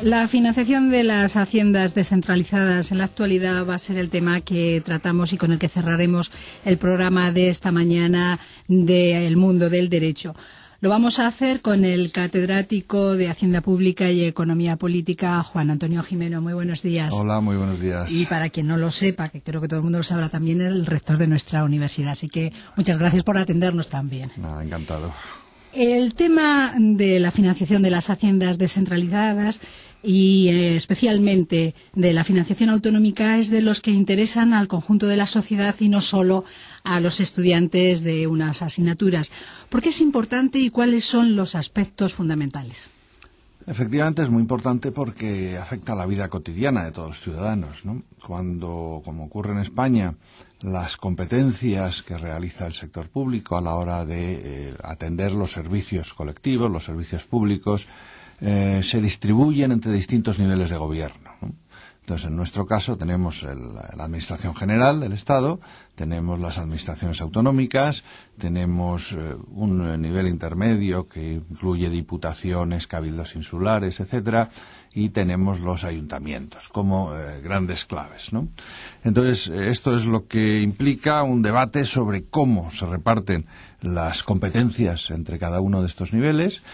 La financiación de las haciendas descentralizadas en la actualidad va a ser el tema que tratamos y con el que cerraremos el programa de esta mañana de El Mundo del Derecho. Lo vamos a hacer con el catedrático de Hacienda Pública y Economía Política, Juan Antonio Gimeno. Muy buenos días. Hola, muy buenos días. Y para quien no lo sepa, que creo que todo el mundo lo sabrá también, el rector de nuestra universidad. Así que muchas gracias por atendernos también. Nada, encantado. El tema de la financiación de las haciendas descentralizadas y especialmente de la financiación autonómica es de los que interesan al conjunto de la sociedad y no solo a los estudiantes de unas asignaturas. ¿Por qué es importante y cuáles son los aspectos fundamentales? Efectivamente es muy importante porque afecta a la vida cotidiana de todos los ciudadanos, ¿no? Cuando, como ocurre en España, las competencias que realiza el sector público a la hora de atender los servicios colectivos, los servicios públicos, se distribuyen entre distintos niveles de gobierno, ¿no? Entonces, en nuestro caso, tenemos la Administración General del Estado, tenemos las administraciones autonómicas, tenemos un nivel intermedio que incluye diputaciones, cabildos insulares, etcétera, y tenemos los ayuntamientos como grandes claves, ¿no? Entonces, esto es lo que implica un debate sobre cómo se reparten las competencias entre cada uno de estos niveles,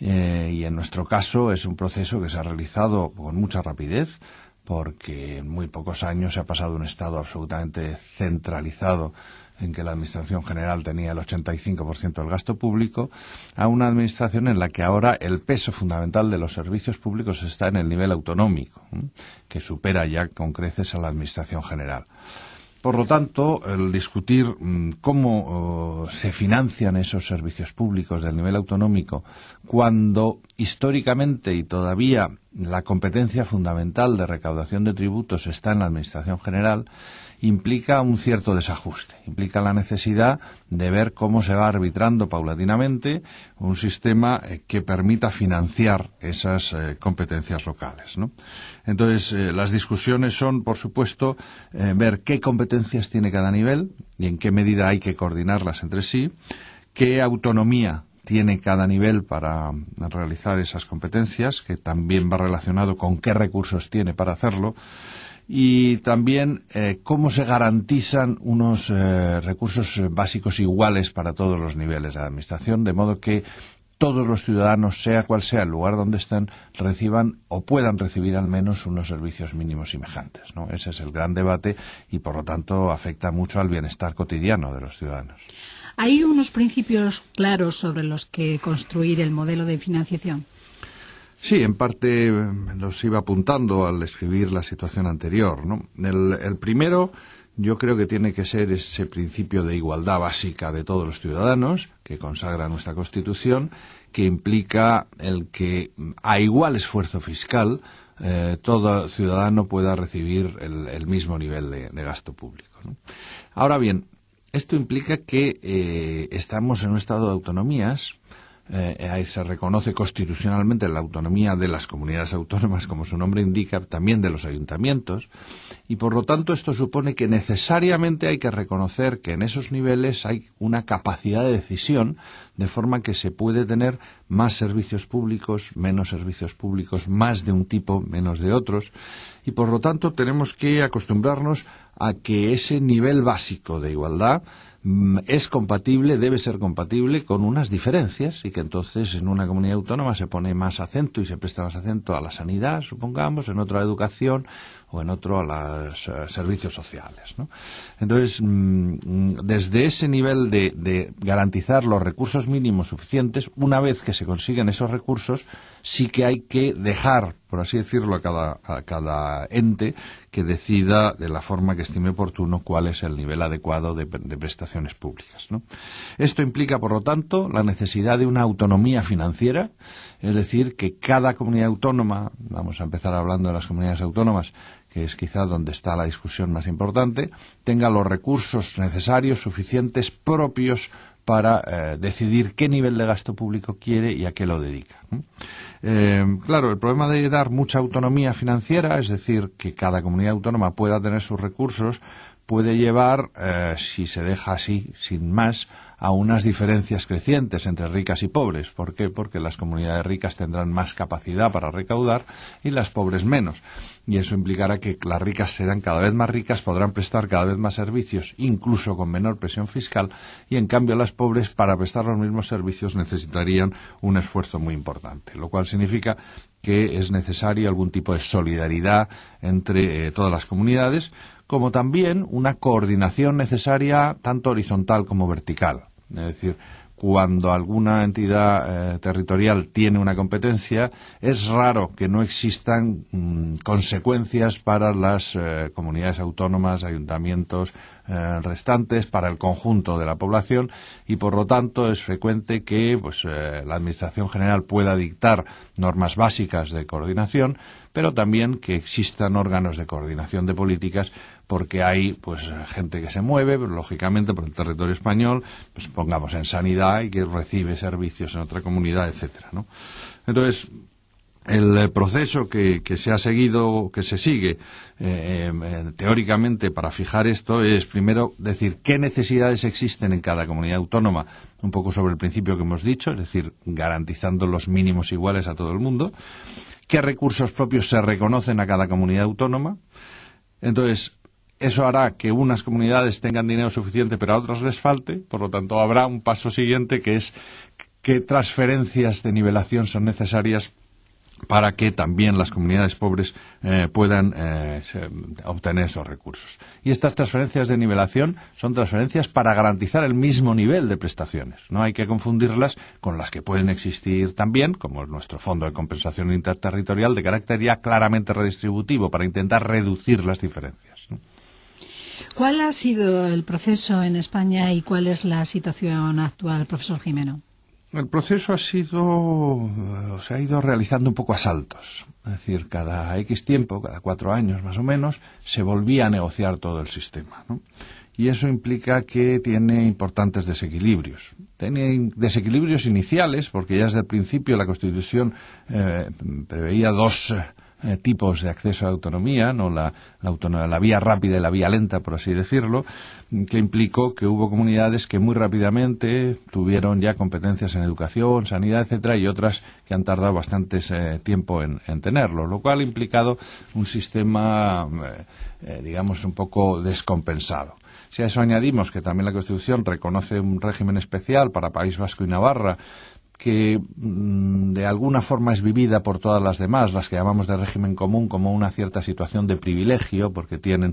y en nuestro caso es un proceso que se ha realizado con mucha rapidez, porque en muy pocos años se ha pasado de un Estado absolutamente centralizado en que la Administración General tenía el 85% del gasto público, a una Administración en la que ahora el peso fundamental de los servicios públicos está en el nivel autonómico, que supera ya con creces a la Administración General. Por lo tanto, el discutir cómo se financian esos servicios públicos del nivel autonómico, cuando históricamente y todavía la competencia fundamental de recaudación de tributos está en la Administración General, implica un cierto desajuste, implica la necesidad de ver cómo se va arbitrando paulatinamente un sistema que permita financiar esas competencias locales, ¿no? Entonces, las discusiones son, por supuesto, ver qué competencias tiene cada nivel y en qué medida hay que coordinarlas entre sí, qué autonomía tiene cada nivel para realizar esas competencias, que también va relacionado con qué recursos tiene para hacerlo, y también cómo se garantizan unos recursos básicos iguales para todos los niveles de la Administración, de modo que todos los ciudadanos, sea cual sea el lugar donde estén, reciban o puedan recibir al menos unos servicios mínimos semejantes, ¿no? Ese es el gran debate y, por lo tanto, afecta mucho al bienestar cotidiano de los ciudadanos. ¿Hay unos principios claros sobre los que construir el modelo de financiación? Sí, en parte los iba apuntando al escribir la situación anterior, ¿no? El primero, yo creo que tiene que ser ese principio de igualdad básica de todos los ciudadanos que consagra nuestra Constitución, que implica el que a igual esfuerzo fiscal todo ciudadano pueda recibir el mismo nivel de gasto público, ¿no? Ahora bien, esto implica que estamos en un estado de autonomías. Se reconoce constitucionalmente la autonomía de las comunidades autónomas, como su nombre indica, también de los ayuntamientos, y por lo tanto esto supone que necesariamente hay que reconocer que en esos niveles hay una capacidad de decisión, de forma que se puede tener más servicios públicos, menos servicios públicos, más de un tipo, menos de otros, y por lo tanto tenemos que acostumbrarnos a que ese nivel básico de igualdad es compatible, debe ser compatible con unas diferencias, y que entonces en una comunidad autónoma se pone más acento y se presta más acento a la sanidad, supongamos, en otra a la educación o en otro a los servicios sociales, ¿no? Entonces, desde ese nivel de garantizar los recursos mínimos suficientes, una vez que se consiguen esos recursos, sí que hay que dejar, por así decirlo, a cada ente que decida de la forma que estime oportuno cuál es el nivel adecuado de prestaciones públicas, ¿no? Esto implica, por lo tanto, la necesidad de una autonomía financiera, es decir, que cada comunidad autónoma, vamos a empezar hablando de las comunidades autónomas, que es quizá donde está la discusión más importante, tenga los recursos necesarios, suficientes, propios para decidir qué nivel de gasto público quiere y a qué lo dedica, ¿no? Claro, el problema de dar mucha autonomía financiera, es decir, que cada comunidad autónoma pueda tener sus recursos, puede llevar, si se deja así, sin más, a unas diferencias crecientes entre ricas y pobres. ¿Por qué? Porque las comunidades ricas tendrán más capacidad para recaudar y las pobres menos. Y eso implicará que las ricas serán cada vez más ricas, podrán prestar cada vez más servicios, incluso con menor presión fiscal, y en cambio las pobres, para prestar los mismos servicios, necesitarían un esfuerzo muy importante, lo cual significa que es necesario algún tipo de solidaridad entre todas las comunidades, como también una coordinación necesaria tanto horizontal como vertical. Es decir, cuando alguna entidad territorial tiene una competencia, es raro que no existan consecuencias para las comunidades autónomas, ayuntamientos restantes, para el conjunto de la población, y por lo tanto es frecuente que la Administración General pueda dictar normas básicas de coordinación, pero también que existan órganos de coordinación de políticas, porque hay gente que se mueve, lógicamente, por el territorio español, pongamos en sanidad, y que recibe servicios en otra comunidad, etcétera, ¿no? Entonces, el proceso que se ha seguido, que se sigue teóricamente para fijar esto, es primero decir qué necesidades existen en cada comunidad autónoma, un poco sobre el principio que hemos dicho, es decir, garantizando los mínimos iguales a todo el mundo, qué recursos propios se reconocen a cada comunidad autónoma. Entonces, eso hará que unas comunidades tengan dinero suficiente pero a otras les falte, por lo tanto habrá un paso siguiente, que es qué transferencias de nivelación son necesarias para que también las comunidades pobres puedan obtener esos recursos. Y estas transferencias de nivelación son transferencias para garantizar el mismo nivel de prestaciones. No hay que confundirlas con las que pueden existir también, como nuestro Fondo de Compensación Interterritorial, de carácter ya claramente redistributivo, para intentar reducir las diferencias, ¿no? ¿Cuál ha sido el proceso en España y cuál es la situación actual, profesor Gimeno? El proceso se ha ido realizando un poco a saltos. Es decir, cada X tiempo, cada 4 años más o menos, se volvía a negociar todo el sistema, ¿no? Y eso implica que tiene importantes desequilibrios. Tiene desequilibrios iniciales, porque ya desde el principio la Constitución preveía 2 tipos de acceso a la autonomía, ¿no? La vía rápida y la vía lenta, por así decirlo, que implicó que hubo comunidades que muy rápidamente tuvieron ya competencias en educación, sanidad, etcétera, y otras que han tardado bastante tiempo en tenerlo, lo cual ha implicado un sistema, digamos, un poco descompensado. Si a eso añadimos que también la Constitución reconoce un régimen especial para País Vasco y Navarra, que de alguna forma es vivida por todas las demás, las que llamamos de régimen común, como una cierta situación de privilegio, porque tienen,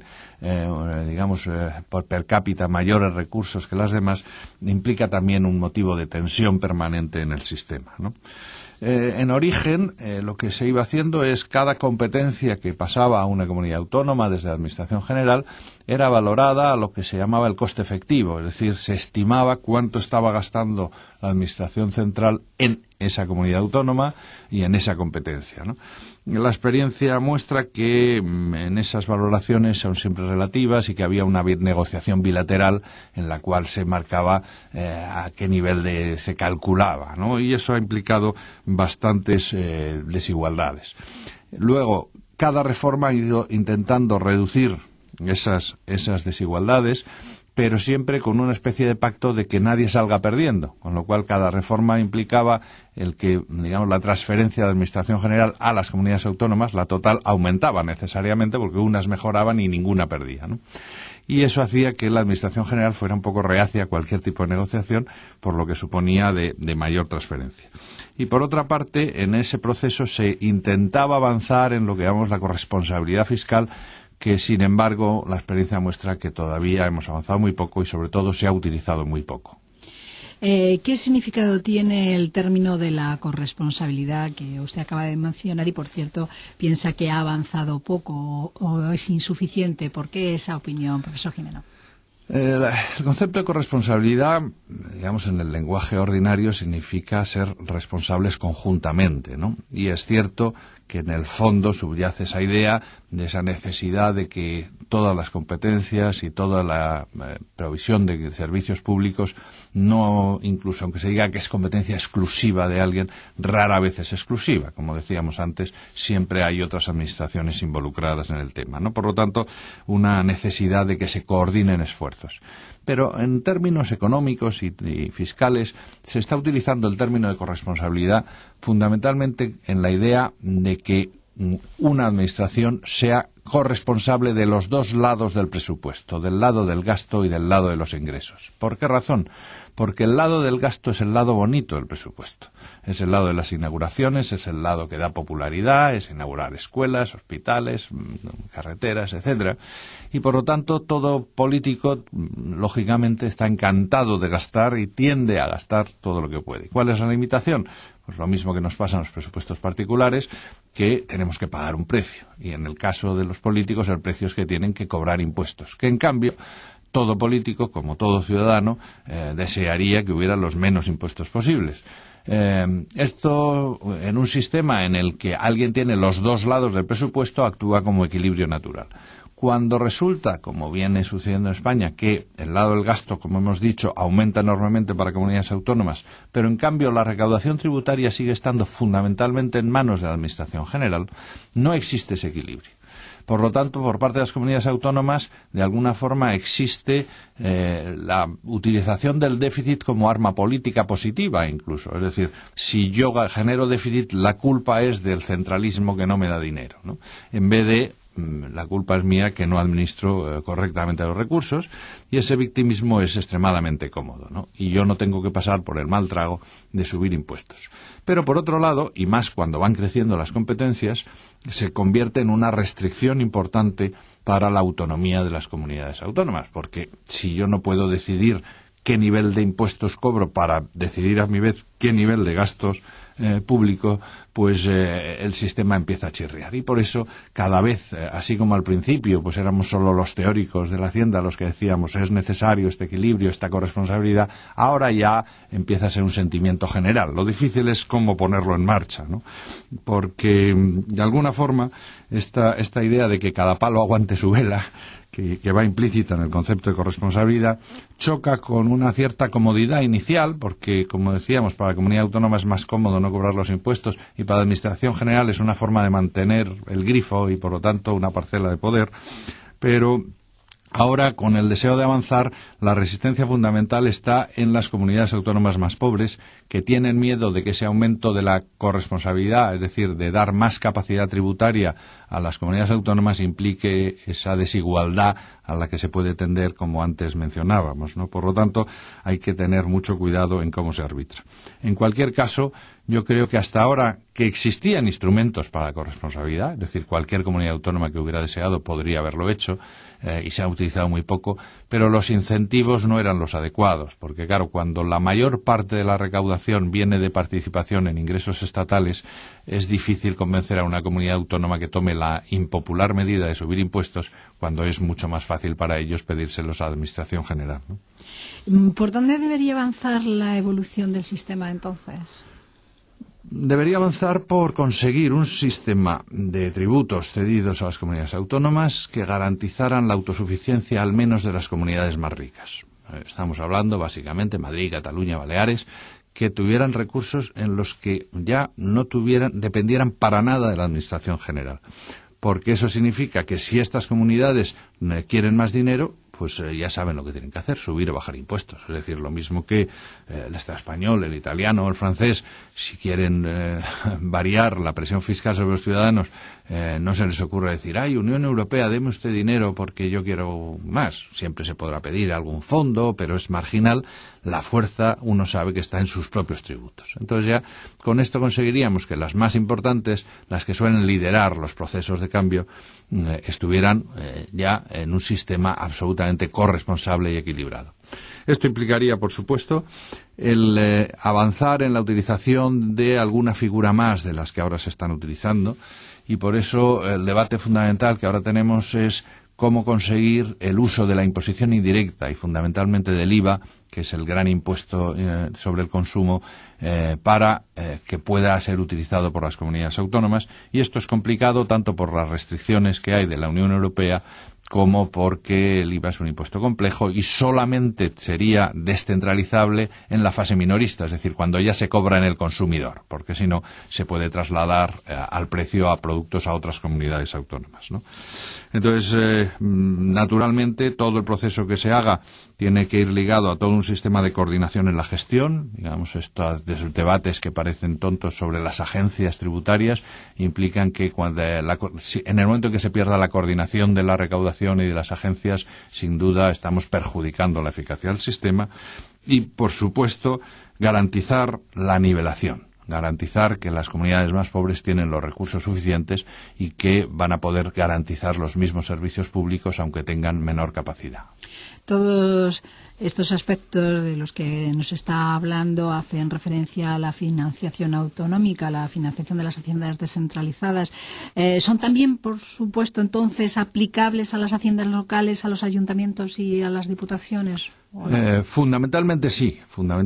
por per cápita mayores recursos que las demás, implica también un motivo de tensión permanente en el sistema, ¿no? En origen, lo que se iba haciendo es cada competencia que pasaba a una comunidad autónoma desde la Administración General era valorada a lo que se llamaba el coste efectivo, es decir, se estimaba cuánto estaba gastando la Administración Central en esa comunidad autónoma y en esa competencia, ¿no? La experiencia muestra que en esas valoraciones son siempre relativas y que había una negociación bilateral en la cual se marcaba a qué nivel se calculaba, ¿no? Y eso ha implicado bastantes desigualdades. Luego, cada reforma ha ido intentando reducir esas desigualdades, pero siempre con una especie de pacto de que nadie salga perdiendo, con lo cual cada reforma implicaba el que, digamos, la transferencia de Administración General a las comunidades autónomas, la total, aumentaba necesariamente porque unas mejoraban y ninguna perdía, ¿no? Y eso hacía que la Administración General fuera un poco reacia a cualquier tipo de negociación, por lo que suponía de mayor transferencia. Y por otra parte, en ese proceso se intentaba avanzar en lo que llamamos la corresponsabilidad fiscal, que sin embargo la experiencia muestra que todavía hemos avanzado muy poco y sobre todo se ha utilizado muy poco. ¿Qué significado tiene el término de la corresponsabilidad que usted acaba de mencionar y, por cierto, piensa que ha avanzado poco o es insuficiente? ¿Por qué esa opinión, profesor Gimeno? El concepto de corresponsabilidad, digamos, en el lenguaje ordinario significa ser responsables conjuntamente, ¿no? Y es cierto que en el fondo subyace esa idea de esa necesidad de que todas las competencias y toda la provisión de servicios públicos, no, incluso aunque se diga que es competencia exclusiva de alguien, rara vez es exclusiva. Como decíamos antes, siempre hay otras administraciones involucradas en el tema, ¿no? Por lo tanto, una necesidad de que se coordinen esfuerzos. Pero en términos económicos y fiscales se está utilizando el término de corresponsabilidad fundamentalmente en la idea de que una administración sea corresponsable de los dos lados del presupuesto, del lado del gasto y del lado de los ingresos. ¿Por qué razón? Porque el lado del gasto es el lado bonito del presupuesto. Es el lado de las inauguraciones, es el lado que da popularidad, es inaugurar escuelas, hospitales, carreteras, etcétera. Y por lo tanto, todo político, lógicamente, está encantado de gastar y tiende a gastar todo lo que puede. ¿Cuál es la limitación? Pues lo mismo que nos pasa en los presupuestos particulares, que tenemos que pagar un precio. Y en el caso de los políticos, el precio es que tienen que cobrar impuestos. Que en cambio, todo político, como todo ciudadano, desearía que hubiera los menos impuestos posibles. Esto, en un sistema en el que alguien tiene los dos lados del presupuesto, actúa como equilibrio natural. Cuando resulta, como viene sucediendo en España, que el lado del gasto, como hemos dicho, aumenta enormemente para comunidades autónomas, pero en cambio la recaudación tributaria sigue estando fundamentalmente en manos de la Administración General, no existe ese equilibrio. Por lo tanto, por parte de las comunidades autónomas, de alguna forma existe la utilización del déficit como arma política positiva, incluso. Es decir, si yo genero déficit, la culpa es del centralismo que no me da dinero, ¿no? En vez de la culpa es mía que no administro correctamente los recursos, y ese victimismo es extremadamente cómodo, ¿no? Y yo no tengo que pasar por el mal trago de subir impuestos. Pero por otro lado, y más cuando van creciendo las competencias, se convierte en una restricción importante para la autonomía de las comunidades autónomas, porque si yo no puedo decidir qué nivel de impuestos cobro para decidir a mi vez qué nivel de gastos público, pues el sistema empieza a chirriar. Y por eso, cada vez, así como al principio, pues éramos solo los teóricos de la Hacienda los que decíamos es necesario este equilibrio, esta corresponsabilidad, ahora ya empieza a ser un sentimiento general. Lo difícil es cómo ponerlo en marcha, ¿no? Porque, de alguna forma, esta idea de que cada palo aguante su vela, que va implícita en el concepto de corresponsabilidad, choca con una cierta comodidad inicial, porque, como decíamos, para la comunidad autónoma es más cómodo no cobrar los impuestos, y para la Administración General es una forma de mantener el grifo y, por lo tanto, una parcela de poder. Pero ahora, con el deseo de avanzar, la resistencia fundamental está en las comunidades autónomas más pobres, que tienen miedo de que ese aumento de la corresponsabilidad, es decir, de dar más capacidad tributaria a las comunidades autónomas, implique esa desigualdad a la que se puede tender, como antes mencionábamos, ¿no? Por lo tanto, hay que tener mucho cuidado en cómo se arbitra. En cualquier caso, yo creo que hasta ahora que existían instrumentos para la corresponsabilidad, es decir, cualquier comunidad autónoma que hubiera deseado podría haberlo hecho, y se ha utilizado muy poco, pero los incentivos no eran los adecuados, porque claro, cuando la mayor parte de la recaudación viene de participación en ingresos estatales, es difícil convencer a una comunidad autónoma que tome la impopular medida de subir impuestos, cuando es mucho más fácil para ellos pedírselos a la Administración General, ¿no? ¿Por dónde debería avanzar la evolución del sistema entonces? Debería avanzar por conseguir un sistema de tributos cedidos a las comunidades autónomas que garantizaran la autosuficiencia al menos de las comunidades más ricas. Estamos hablando básicamente Madrid, Cataluña, Baleares, que tuvieran recursos en los que ya no dependieran para nada de la Administración General. Porque eso significa que si estas comunidades quieren más dinero, pues ya saben lo que tienen que hacer, subir o bajar impuestos. Es decir, lo mismo que el Estado español, el italiano o el francés, si quieren variar la presión fiscal sobre los ciudadanos, no se les ocurre decir, ¡ay, Unión Europea, deme usted dinero porque yo quiero más! Siempre se podrá pedir algún fondo, pero es marginal. La fuerza, uno sabe que está en sus propios tributos. Entonces ya con esto conseguiríamos que las más importantes, las que suelen liderar los procesos de cambio, estuvieran ya en un sistema absolutamente corresponsable y equilibrado. Esto implicaría, por supuesto, el avanzar en la utilización de alguna figura más de las que ahora se están utilizando, y por eso el debate fundamental que ahora tenemos es cómo conseguir el uso de la imposición indirecta y fundamentalmente del IVA, que es el gran impuesto sobre el consumo, para que pueda ser utilizado por las comunidades autónomas. Y esto es complicado tanto por las restricciones que hay de la Unión Europea como porque el IVA es un impuesto complejo y solamente sería descentralizable en la fase minorista, es decir, cuando ya se cobra en el consumidor, porque si no se puede trasladar al precio a productos a otras comunidades autónomas, ¿no? Entonces, naturalmente, todo el proceso que se haga tiene que ir ligado a todo un sistema de coordinación en la gestión. Digamos, estos debates que parecen tontos sobre las agencias tributarias implican que en el momento en que se pierda la coordinación de la recaudación y de las agencias, sin duda estamos perjudicando la eficacia del sistema y, por supuesto, garantizar la nivelación. Garantizar que las comunidades más pobres tienen los recursos suficientes y que van a poder garantizar los mismos servicios públicos aunque tengan menor capacidad. Todos estos aspectos de los que nos está hablando hacen referencia a la financiación autonómica, a la financiación de las haciendas descentralizadas. ¿Son también, por supuesto, entonces aplicables a las haciendas locales, a los ayuntamientos y a las diputaciones? Fundamentalmente sí,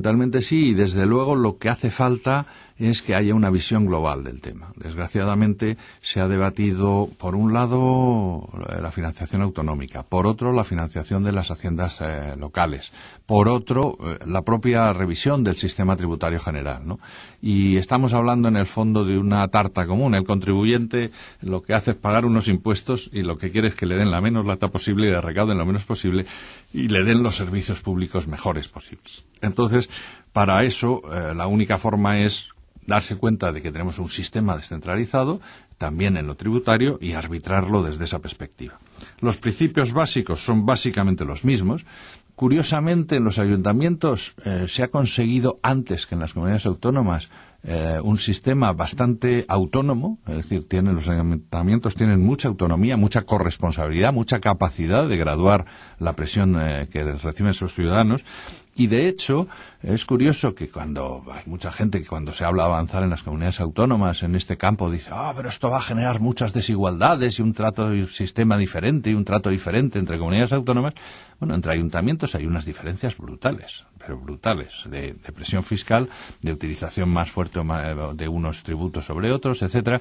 y desde luego lo que hace falta es que haya una visión global del tema. Desgraciadamente se ha debatido, por un lado, la financiación autonómica, por otro, la financiación de las haciendas locales, por otro, la propia revisión del sistema tributario general, ¿no? Y estamos hablando en el fondo de una tarta común. El contribuyente lo que hace es pagar unos impuestos y lo que quiere es que le den la menos lata posible y le recauden lo menos posible y le den los servicios públicos mejores posibles. Entonces, para eso, la única forma es darse cuenta de que tenemos un sistema descentralizado, también en lo tributario, y arbitrarlo desde esa perspectiva. Los principios básicos son básicamente los mismos. Curiosamente, en los ayuntamientos se ha conseguido antes que en las comunidades autónomas un sistema bastante autónomo, es decir, los ayuntamientos tienen mucha autonomía, mucha corresponsabilidad, mucha capacidad de graduar la presión que reciben sus ciudadanos. Y de hecho, es curioso que hay mucha gente que cuando se habla de avanzar en las comunidades autónomas en este campo dice, pero esto va a generar muchas desigualdades y un sistema diferente y un trato diferente entre comunidades autónomas. Bueno, entre ayuntamientos hay unas diferencias brutales, pero brutales, de presión fiscal, de utilización más fuerte de unos tributos sobre otros, etcétera,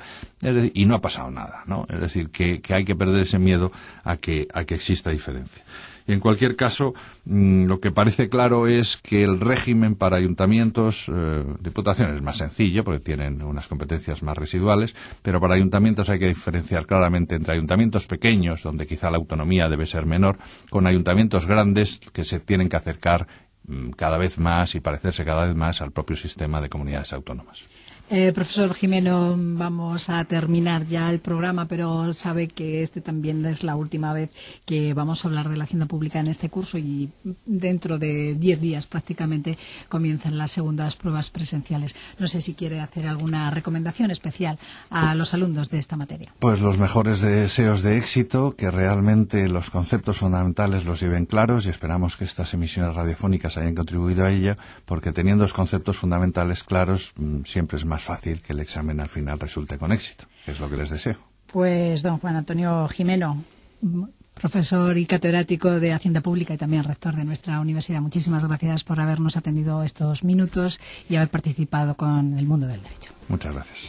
y no ha pasado nada, ¿no? Es decir, que hay que perder ese miedo a que exista diferencia. Y en cualquier caso, lo que parece claro es que el régimen para ayuntamientos, diputaciones es más sencillo porque tienen unas competencias más residuales, pero para ayuntamientos hay que diferenciar claramente entre ayuntamientos pequeños, donde quizá la autonomía debe ser menor, con ayuntamientos grandes que se tienen que acercar cada vez más y parecerse cada vez más al propio sistema de comunidades autónomas. Profesor Gimeno, vamos a terminar ya el programa, pero sabe que también es la última vez que vamos a hablar de la hacienda pública en este curso y dentro de 10 días prácticamente comienzan las segundas pruebas presenciales. No sé si quiere hacer alguna recomendación especial a los alumnos de esta materia. Pues los mejores deseos de éxito, que realmente los conceptos fundamentales los lleven claros y esperamos que estas emisiones radiofónicas hayan contribuido a ello, porque teniendo los conceptos fundamentales claros siempre es más fácil que el examen al final resulte con éxito, que es lo que les deseo. Pues don Juan Antonio Gimeno, profesor y catedrático de Hacienda Pública y también rector de nuestra universidad, muchísimas gracias por habernos atendido estos minutos y haber participado con el mundo del derecho. Muchas gracias.